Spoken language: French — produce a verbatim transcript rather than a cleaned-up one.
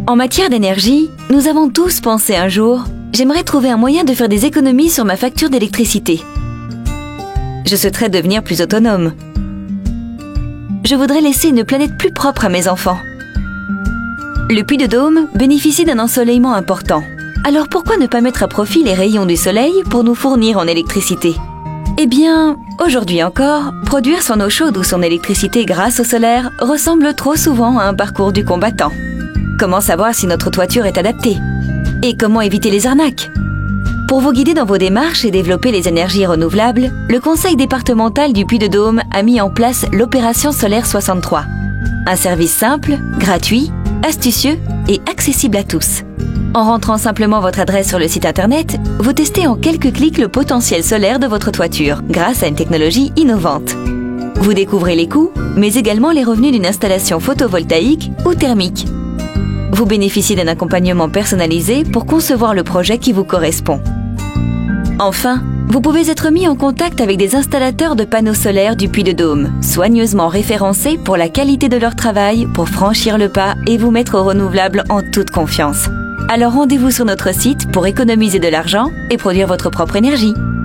En matière d'énergie, nous avons tous pensé un jour « J'aimerais trouver un moyen de faire des économies sur ma facture d'électricité. Je souhaiterais devenir plus autonome. Je voudrais laisser une planète plus propre à mes enfants. » Le Puy-de-Dôme bénéficie d'un ensoleillement important. Alors pourquoi ne pas mettre à profit les rayons du soleil pour nous fournir en électricité? Eh bien, aujourd'hui encore, produire son eau chaude ou son électricité grâce au solaire ressemble trop souvent à un parcours du combattant. Comment savoir si notre toiture est adaptée? Et comment éviter les arnaques? Pour vous guider dans vos démarches et développer les énergies renouvelables, le Conseil départemental du Puy-de-Dôme a mis en place l'opération solaire soixante-trois. Un service simple, gratuit, astucieux et accessible à tous. En rentrant simplement votre adresse sur le site internet, vous testez en quelques clics le potentiel solaire de votre toiture grâce à une technologie innovante. Vous découvrez les coûts, mais également les revenus d'une installation photovoltaïque ou thermique. Vous bénéficiez d'un accompagnement personnalisé pour concevoir le projet qui vous correspond. Enfin, vous pouvez être mis en contact avec des installateurs de panneaux solaires du Puy-de-Dôme, soigneusement référencés pour la qualité de leur travail, pour franchir le pas et vous mettre au renouvelable en toute confiance. Alors rendez-vous sur notre site pour économiser de l'argent et produire votre propre énergie.